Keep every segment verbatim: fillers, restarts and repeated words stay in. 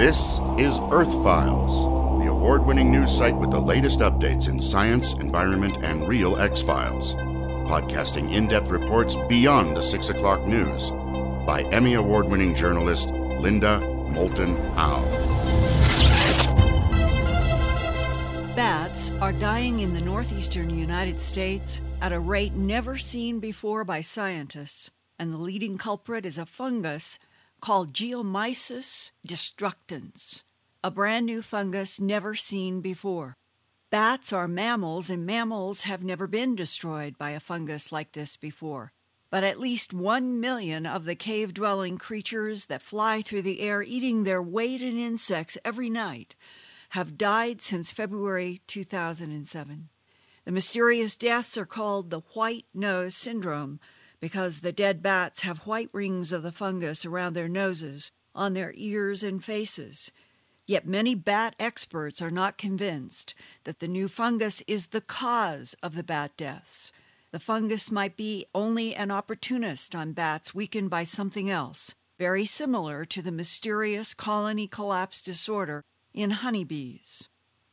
This is Earth Files, the award-winning news site with the latest updates in science, environment, and real X-Files. Podcasting in-depth reports beyond the six o'clock news by Emmy Award-winning journalist Linda Moulton Howe. Bats are dying in the northeastern United States at a rate never seen before by scientists, and the leading culprit is a fungus called Geomyces destructans, a brand new fungus never seen before. Bats are mammals, and mammals have never been destroyed by a fungus like this before. But at least one million of the cave-dwelling creatures that fly through the air eating their weight in insects every night have died since February two thousand seven. The mysterious deaths are called the white nose syndrome because the dead bats have white rings of the fungus around their noses, on their ears and faces. Yet many bat experts are not convinced that the new fungus is the cause of the bat deaths. The fungus might be only an opportunist on bats weakened by something else, very similar to the mysterious colony collapse disorder in honeybees.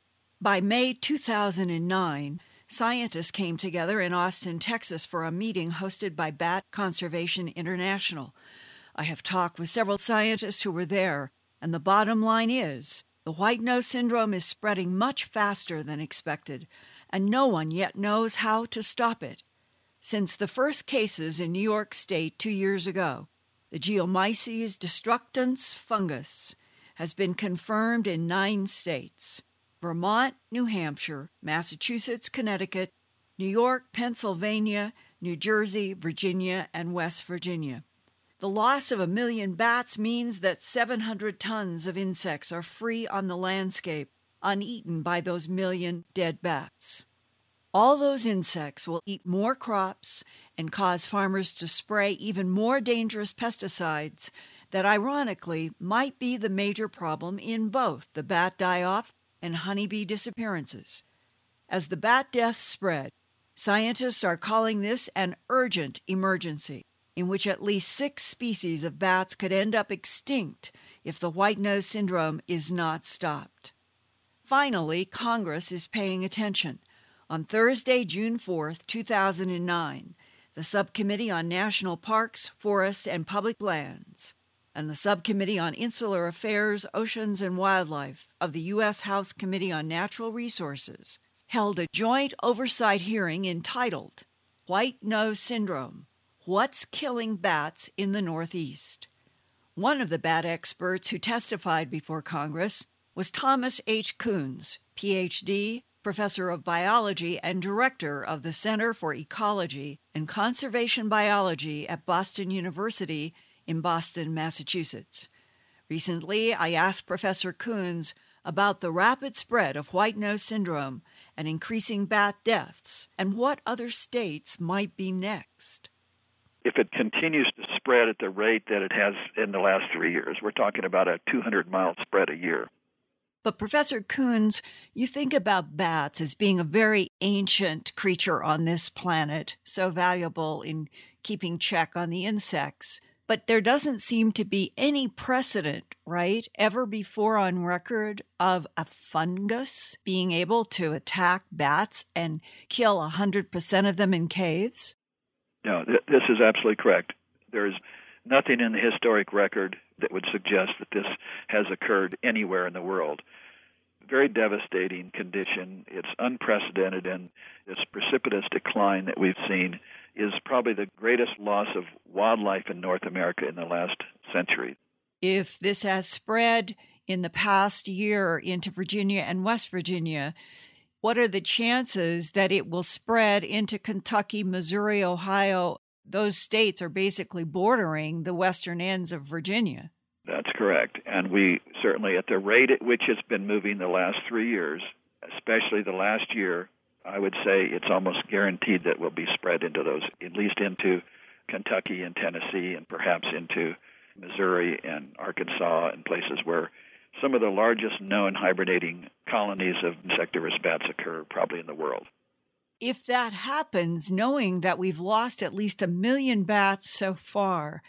By May two thousand nine, scientists came together in Austin, Texas for a meeting hosted by Bat Conservation International. I have talked with several scientists who were there, and the bottom line is the white nose syndrome is spreading much faster than expected, and no one yet knows how to stop it. Since the first cases in New York State two years ago, the Geomyces destructans fungus has been confirmed in nine states: Vermont, New Hampshire, Massachusetts, Connecticut, New York, Pennsylvania, New Jersey, Virginia, and West Virginia. The loss of a million bats means that seven hundred tons of insects are free on the landscape, uneaten by those million dead bats. All those insects will eat more crops and cause farmers to spray even more dangerous pesticides that ironically might be the major problem in both the bat die-off and honeybee disappearances. As the bat deaths spread, scientists are calling this an urgent emergency, in which at least six species of bats could end up extinct if the white nose syndrome is not stopped. Finally, Congress is paying attention. On Thursday, June fourth, two thousand nine, the Subcommittee on National Parks, Forests, and Public Lands and the Subcommittee on Insular Affairs, Oceans, and Wildlife of the U S House Committee on Natural Resources held a joint oversight hearing entitled White Nose Syndrome: What's Killing Bats in the Northeast? One of the bat experts who testified before Congress was Thomas H. Coons, P H D, Professor of Biology and Director of the Center for Ecology and Conservation Biology at Boston University in Boston, Massachusetts. Recently, I asked Professor Coons about the rapid spread of white nose syndrome and increasing bat deaths, and what other states might be next. If it continues to spread at the rate that it has in the last three years, we're talking about a two hundred mile spread a year. But Professor Coons, you think about bats as being a very ancient creature on this planet, so valuable in keeping check on the insects. But there doesn't seem to be any precedent, right, ever before on record of a fungus being able to attack bats and kill one hundred percent of them in caves? No, th- this is absolutely correct. There is nothing in the historic record that would suggest that this has occurred anywhere in the world. Very devastating condition. It's unprecedented, and this precipitous decline that we've seen is probably the greatest loss of wildlife in North America in the last century. If this has spread in the past year into Virginia and West Virginia, what are the chances that it will spread into Kentucky, Missouri, Ohio? Those states are basically bordering the western ends of Virginia. That's correct. And we certainly, at the rate at which it's been moving the last three years, especially the last year, I would say it's almost guaranteed that will be spread into those, at least into Kentucky and Tennessee and perhaps into Missouri and Arkansas and places where some of the largest known hibernating colonies of insectivorous bats occur probably in the world. If that happens, knowing that we've lost at least a million bats so far,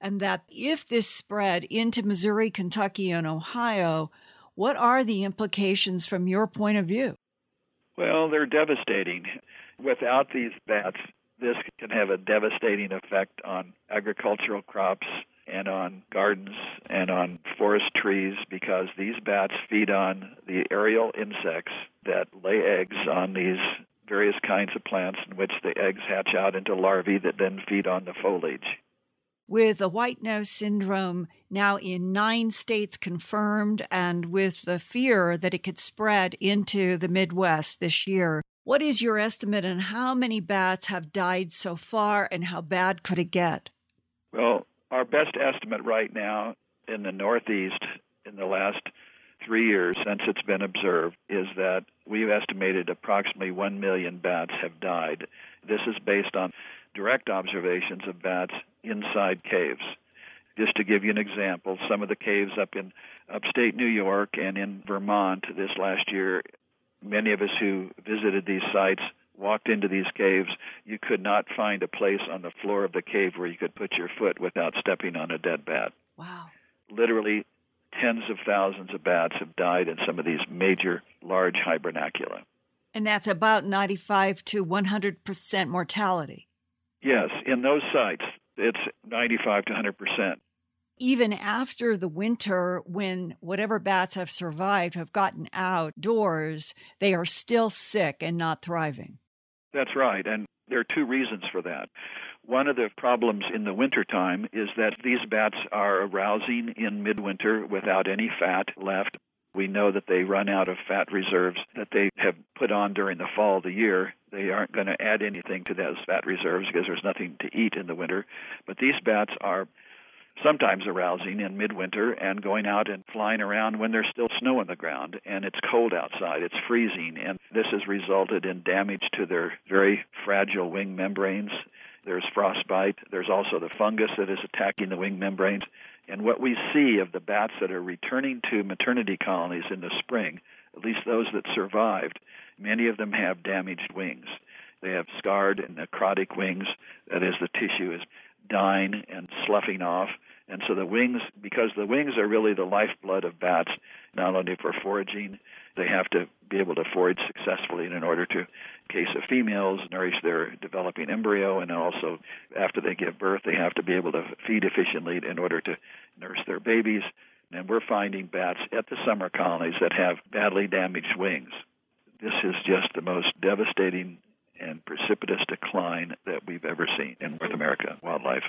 and that if this spread into Missouri, Kentucky, and Ohio, what are the implications from your point of view? Well, they're devastating. Without these bats, this can have a devastating effect on agricultural crops and on gardens and on forest trees, because these bats feed on the aerial insects that lay eggs on these various kinds of plants, in which the eggs hatch out into larvae that then feed on the foliage. With the white nose syndrome now in nine states confirmed, and with the fear that it could spread into the Midwest this year, what is your estimate on how many bats have died so far, and how bad could it get? Well, our best estimate right now in the Northeast in the last three years since it's been observed is that we've estimated approximately one million bats have died. This is based on direct observations of bats inside caves. Just to give you an example, some of the caves up in upstate New York and in Vermont this last year, many of us who visited these sites walked into these caves. You could not find a place on the floor of the cave where you could put your foot without stepping on a dead bat. Wow. Literally tens of thousands of bats have died in some of these major large hibernacula. And that's about ninety-five to one hundred percent mortality. Yes, in those sites, it's ninety-five to one hundred percent. Even after the winter, when whatever bats have survived have gotten outdoors, they are still sick and not thriving. That's right, and there are two reasons for that. One of the problems in the wintertime is that these bats are arousing in midwinter without any fat left. We know that they run out of fat reserves that they have put on during the fall of the year. They aren't going to add anything to those fat reserves because there's nothing to eat in the winter. But these bats are sometimes arousing in midwinter and going out and flying around when there's still snow on the ground and it's cold outside, it's freezing, and this has resulted in damage to their very fragile wing membranes. There's frostbite. There's also the fungus that is attacking the wing membranes. And what we see of the bats that are returning to maternity colonies in the spring, at least those that survived, many of them have damaged wings. They have scarred and necrotic wings. That is, the tissue is dying and sloughing off. And so the wings, because the wings are really the lifeblood of bats, not only for foraging, they have to be able to forage successfully in order to, in case of females, nourish their developing embryo, and also after they give birth, they have to be able to feed efficiently in order to nurse their babies. And we're finding bats at the summer colonies that have badly damaged wings. This is just the most devastating and precipitous decline that we've ever seen in North America wildlife.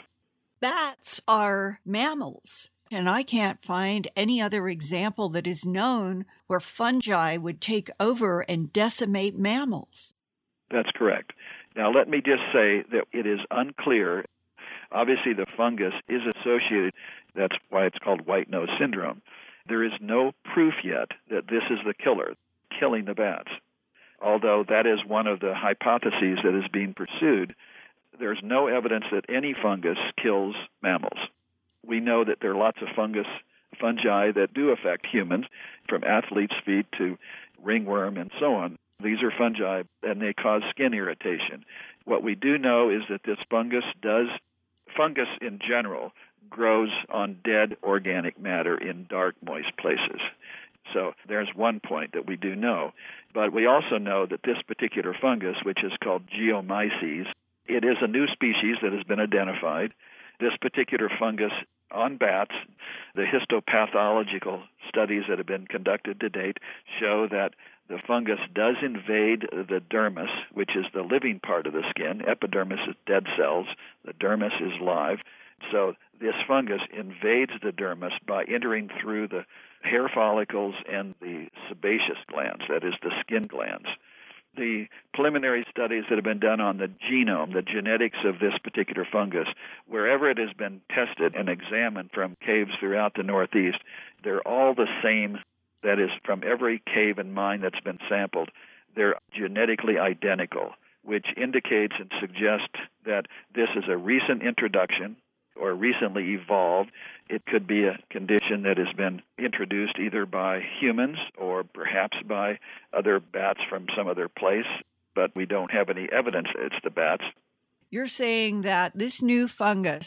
Bats are mammals, and I can't find any other example that is known where fungi would take over and decimate mammals. That's correct. Now, let me just say that it is unclear. Obviously, the fungus is associated. That's why it's called white nose syndrome. There is no proof yet that this is the killer, killing the bats. Although that is one of the hypotheses that is being pursued, there's no evidence that any fungus kills mammals. We know that there are lots of fungus, fungi that do affect humans, from athlete's feet to ringworm and so on. These are fungi, and they cause skin irritation. What we do know is that this fungus does, fungus in general, grows on dead organic matter in dark, moist places. So there's one point that we do know. But we also know that this particular fungus, which is called Geomyces, it is a new species that has been identified. This particular fungus on bats, the histopathological studies that have been conducted to date show that the fungus does invade the dermis, which is the living part of the skin. Epidermis is dead cells. The dermis is live. So this fungus invades the dermis by entering through the hair follicles and the sebaceous glands, that is, the skin glands. The preliminary studies that have been done on the genome, the genetics of this particular fungus, wherever it has been tested and examined from caves throughout the Northeast, they're all the same. That is, from every cave and mine that's been sampled, they're genetically identical, which indicates and suggests that this is a recent introduction or recently evolved. It could be a condition that has been introduced either by humans or perhaps by other bats from some other place, but we don't have any evidence that it's the bats. You're saying that this new fungus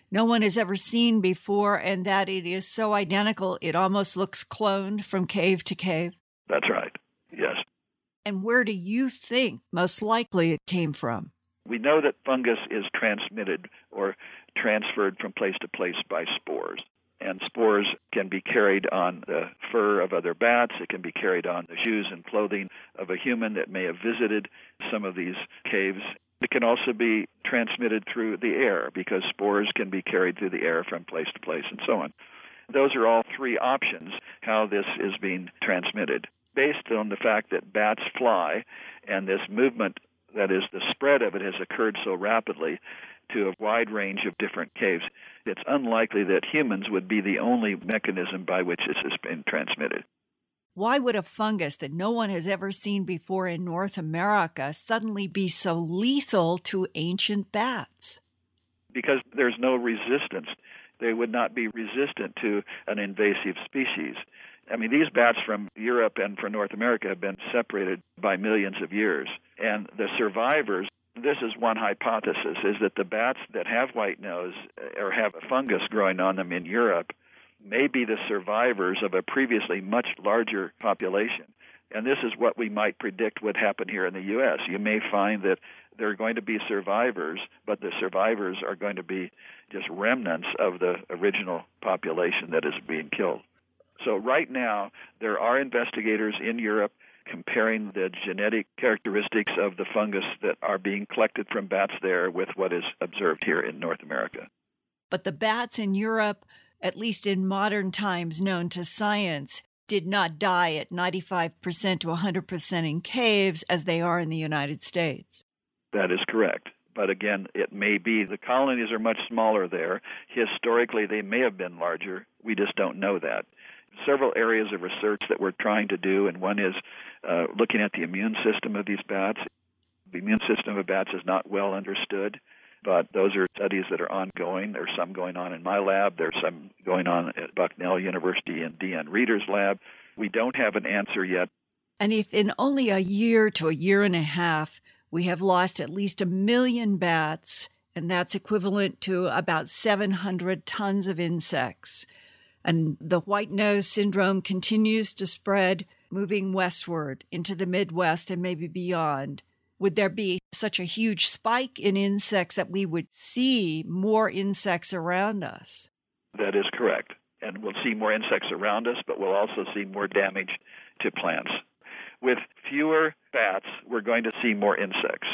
no one has ever seen before, and that it is so identical it almost looks cloned from cave to cave? That's right, yes. And where do you think most likely it came from? We know that fungus is transmitted or transferred from place to place by spores. And spores can be carried on the fur of other bats. It can be carried on the shoes and clothing of a human that may have visited some of these caves. It can also be transmitted through the air because spores can be carried through the air from place to place and so on. Those are all three options how this is being transmitted. Based on the fact that bats fly and this movement, that is, the spread of it has occurred so rapidly to a wide range of different caves, it's unlikely that humans would be the only mechanism by which this has been transmitted. Why would a fungus that no one has ever seen before in North America suddenly be so lethal to ancient bats? Because there's no resistance. They would not be resistant to an invasive species. I mean, these bats from Europe and from North America have been separated by millions of years. And the survivors, this is one hypothesis, is that the bats that have white nose or have a fungus growing on them in Europe may be the survivors of a previously much larger population. And this is what we might predict would happen here in the U S. You may find that there are going to be survivors, but the survivors are going to be just remnants of the original population that is being killed. So right now, there are investigators in Europe comparing the genetic characteristics of the fungus that are being collected from bats there with what is observed here in North America. But the bats in Europe, at least in modern times known to science, did not die at ninety-five percent to one hundred percent in caves as they are in the United States. That is correct. But again, it may be the colonies are much smaller there. Historically, they may have been larger. We just don't know that. Several areas of research that we're trying to do, and one is uh, looking at the immune system of these bats. The immune system of bats is not well understood, but those are studies that are ongoing. There's some going on in my lab. There's some going on at Bucknell University and Deanne Reeder's lab. We don't have an answer yet. And if in only a year to a year and a half, we have lost at least a million bats, and that's equivalent to about seven hundred tons of insects, and the white nose syndrome continues to spread, moving westward into the Midwest and maybe beyond, would there be such a huge spike in insects that we would see more insects around us? That is correct. And we'll see more insects around us, but we'll also see more damage to plants. With fewer bats, we're going to see more insects.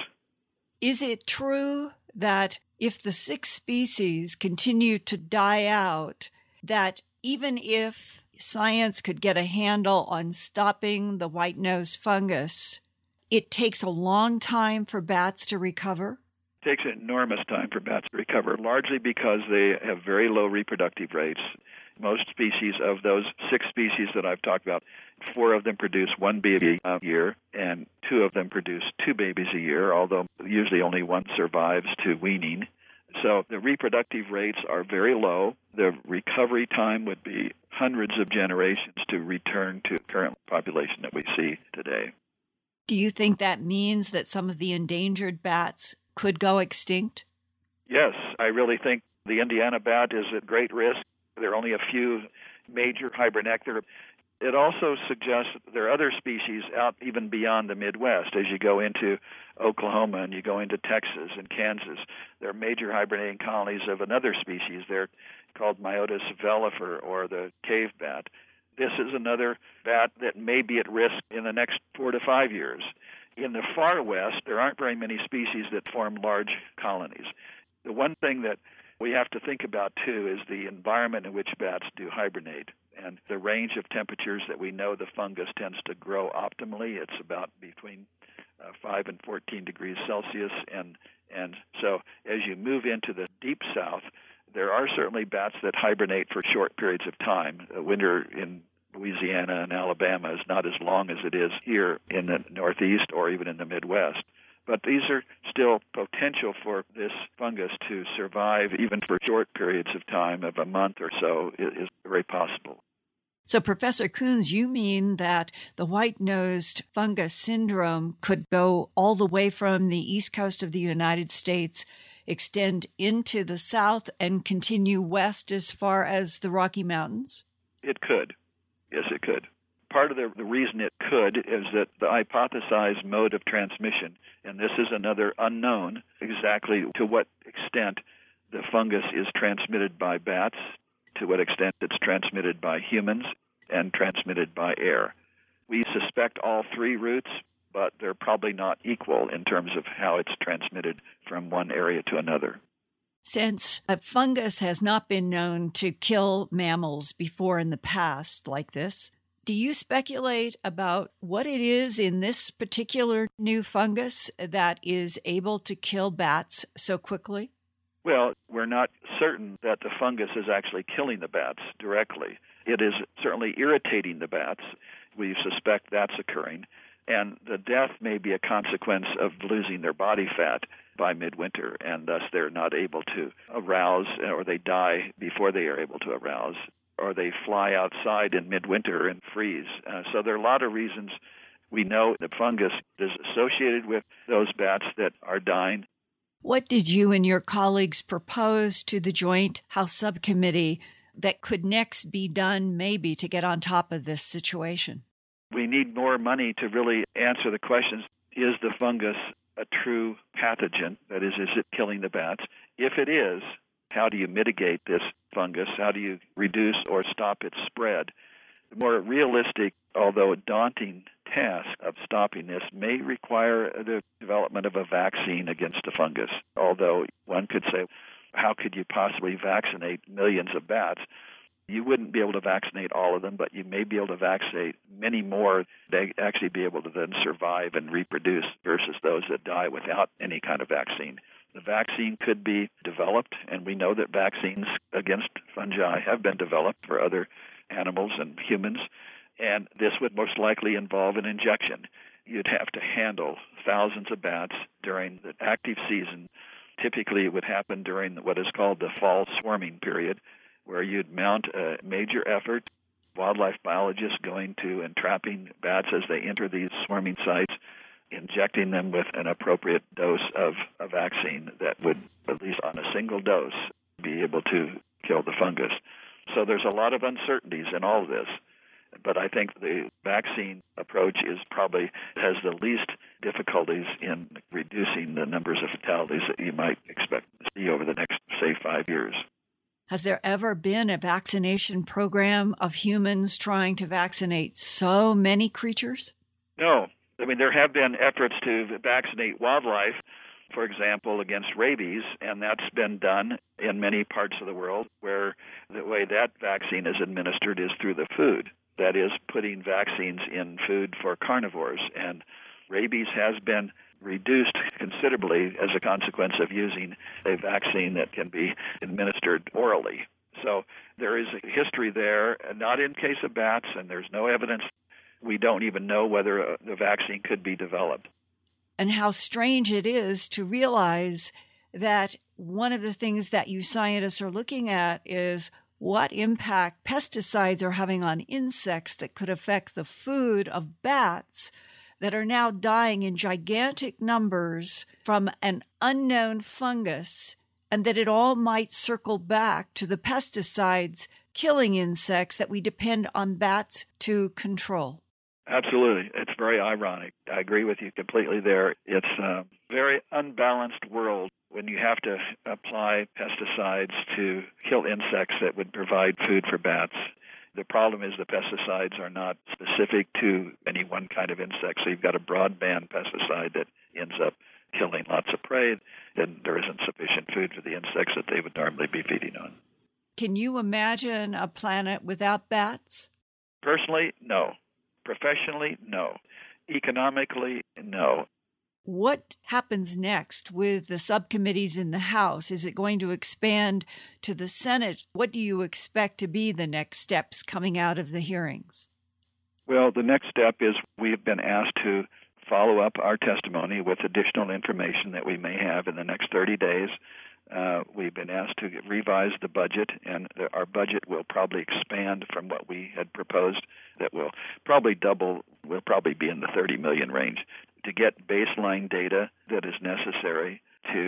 Is it true that if the six species continue to die out, that even if science could get a handle on stopping the white-nose fungus, it takes a long time for bats to recover? It takes an enormous time for bats to recover, largely because they have very low reproductive rates. Most species of those six species that I've talked about, four of them produce one baby a year, and two of them produce two babies a year, although usually only one survives to weaning. So the reproductive rates are very low. The recovery time would be hundreds of generations to return to the current population that we see today. Do you think that means that some of the endangered bats could go extinct? Yes, I really think the Indiana bat is at great risk. There are only a few major hibernector. It also suggests that there are other species out even beyond the Midwest. As you go into Oklahoma and you go into Texas and Kansas, there are major hibernating colonies of another species. They're called Myotis vellifer, or the cave bat. This is another bat that may be at risk in the next four to five years. In the far west, there aren't very many species that form large colonies. The one thing that we have to think about, too, is the environment in which bats do hibernate and the range of temperatures that we know the fungus tends to grow optimally. It's about between uh, five and fourteen degrees Celsius. And, and so as you move into the deep south, there are certainly bats that hibernate for short periods of time. Uh, winter in Louisiana and Alabama is not as long as it is here in the Northeast or even in the Midwest. But these are still potential for this fungus to survive even for short periods of time of a month or so is very possible. So, Professor Coons, you mean that the white-nosed fungus syndrome could go all the way from the east coast of the United States extend into the south and continue west as far as the Rocky Mountains? It could. Yes, it could. Part of the, the reason it could is that the hypothesized mode of transmission, and this is another unknown, exactly to what extent the fungus is transmitted by bats, to what extent it's transmitted by humans, and transmitted by air. We suspect all three routes, but they're probably not equal in terms of how it's transmitted from one area to another. Since a fungus has not been known to kill mammals before in the past like this, do you speculate about what it is in this particular new fungus that is able to kill bats so quickly? Well, we're not certain that the fungus is actually killing the bats directly. It is certainly irritating the bats. We suspect that's occurring. And the death may be a consequence of losing their body fat by midwinter, and thus they're not able to arouse, or they die before they are able to arouse, or they fly outside in midwinter and freeze. Uh, so there are a lot of reasons we know the fungus is associated with those bats that are dying. What did you and your colleagues propose to the Joint House Subcommittee that could next be done maybe to get on top of this situation? We need more money to really answer the questions. Is the fungus a true pathogen? That is, is it killing the bats? If it is, how do you mitigate this fungus? How do you reduce or stop its spread? The more realistic, although daunting, task of stopping this may require the development of a vaccine against the fungus. Although one could say, how could you possibly vaccinate millions of bats? You wouldn't be able to vaccinate all of them, but you may be able to vaccinate many more. They actually be able to then survive and reproduce versus those that die without any kind of vaccine. The vaccine could be developed, and we know that vaccines against fungi have been developed for other animals and humans, and this would most likely involve an injection. You'd have to handle thousands of bats during the active season. Typically, it would happen during what is called the fall swarming period, where you'd mount a major effort, wildlife biologists going to and trapping bats as they enter these swarming sites, injecting them with an appropriate dose of a vaccine that would, at least on a single dose, be able to kill the fungus. So there's a lot of uncertainties in all of this. But I think the vaccine approach is probably has the least difficulties in reducing the numbers of fatalities that you might expect to see over the next, say, five years. Has there ever been a vaccination program of humans trying to vaccinate so many creatures? No. I mean, there have been efforts to vaccinate wildlife, for example, against rabies, and that's been done in many parts of the world where the way that vaccine is administered is through the food. That is, putting vaccines in food for carnivores. And rabies has been reduced considerably as a consequence of using a vaccine that can be administered orally. So there is a history there, not in case of bats, and there's no evidence. We don't even know whether the vaccine could be developed. And how strange it is to realize that one of the things that you scientists are looking at is what impact pesticides are having on insects that could affect the food of bats that are now dying in gigantic numbers from an unknown fungus, and that it all might circle back to the pesticides killing insects that we depend on bats to control. Absolutely. It's very ironic. I agree with you completely there. It's a very unbalanced world when you have to apply pesticides to kill insects that would provide food for bats. The problem is the pesticides are not specific to any one kind of insect, so you've got a broadband pesticide that ends up killing lots of prey, then there isn't sufficient food for the insects that they would normally be feeding on. Can you imagine a planet without bats? Personally, no. Professionally, no. Economically, no. What happens next with the subcommittees in the House? Is it going to expand to the Senate? What do you expect to be the next steps coming out of the hearings? Well, the next step is we've been asked to follow up our testimony with additional information that we may have in the next thirty days. Uh, we've been asked to revise the budget, and our budget will probably expand from what we had proposed. That will probably double, will probably be in the thirty million range, to get baseline data that is necessary to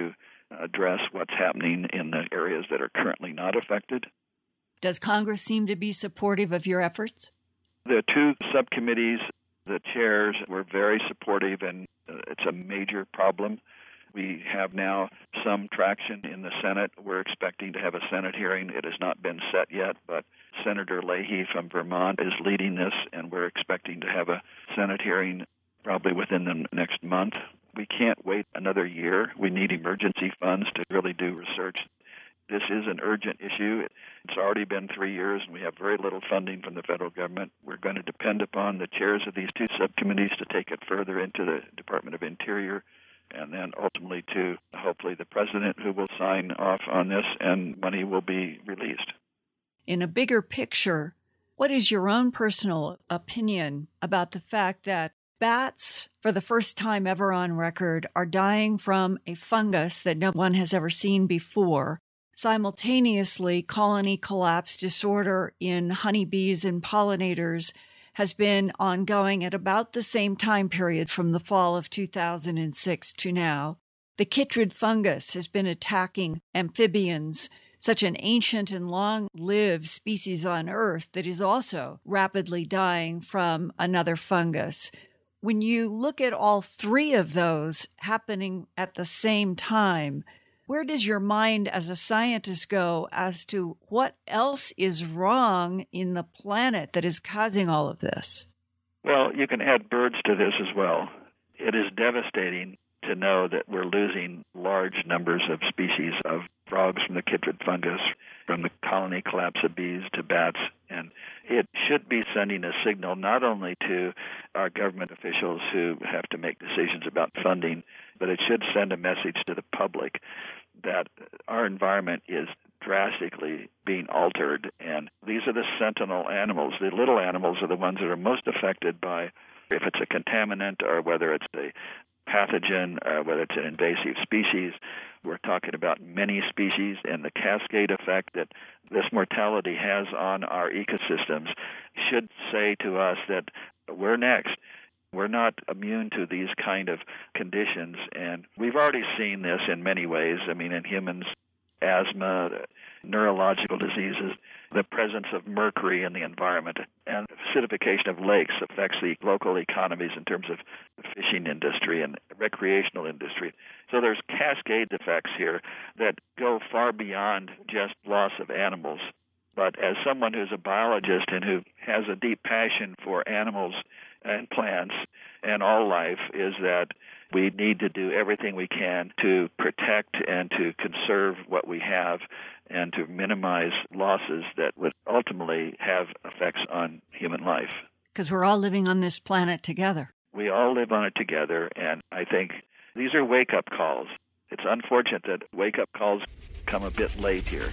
address what's happening in the areas that are currently not affected. Does Congress seem to be supportive of your efforts? The two subcommittees, the chairs, were very supportive, and it's a major problem. We have now some traction in the Senate. We're expecting to have a Senate hearing. It has not been set yet, but Senator Leahy from Vermont is leading this, and we're expecting to have a Senate hearing probably within the next month. We can't wait another year. We need emergency funds to really do research. This is an urgent issue. It's already been three years, and we have very little funding from the federal government. We're going to depend upon the chairs of these two subcommittees to take it further into the Department of Interior, and then ultimately to hopefully the president, who will sign off on this, and money will be released. In a bigger picture, what is your own personal opinion about the fact that bats, for the first time ever on record, are dying from a fungus that no one has ever seen before? Simultaneously, colony collapse disorder in honeybees and pollinators has been ongoing at about the same time period from the fall of two thousand six to now. The chytrid fungus has been attacking amphibians, such an ancient and long-lived species on Earth that is also rapidly dying from another fungus. When you look at all three of those happening at the same time, where does your mind as a scientist go as to what else is wrong in the planet that is causing all of this? Well, you can add birds to this as well. It is devastating to know that we're losing large numbers of species of frogs from the chytrid fungus, from the colony collapse of bees to bats. And it should be sending a signal not only to our government officials who have to make decisions about funding, but it should send a message to the public that our environment is drastically being altered. And these are the sentinel animals. The little animals are the ones that are most affected by, if it's a contaminant or whether it's a pathogen, or whether it's an invasive species. We're talking about many species, and the cascade effect that this mortality has on our ecosystems should say to us that we're next. We're not immune to these kind of conditions, and we've already seen this in many ways. I mean, in humans, asthma, neurological diseases, the presence of mercury in the environment, and acidification of lakes affects the local economies in terms of the fishing industry and recreational industry. So there's cascade effects here that go far beyond just loss of animals. But as someone who's a biologist and who has a deep passion for animals and plants and all life, is that we need to do everything we can to protect and to conserve what we have and to minimize losses that would ultimately have effects on human life. Because we're all living on this planet together. We all live on it together, and I think these are wake-up calls. It's unfortunate that wake-up calls come a bit late here.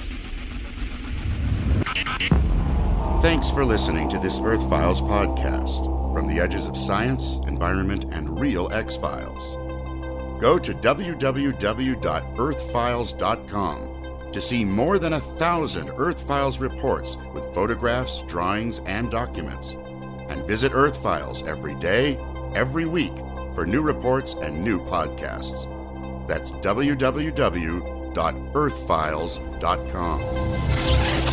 Thanks for listening to this Earth Files podcast, from the edges of science, environment, and real X-Files. Go to w w w dot earth files dot com to see more than a thousand Earth Files reports with photographs, drawings, and documents. And visit Earth Files every day, every week, for new reports and new podcasts. That's w w w dot earth files dot com.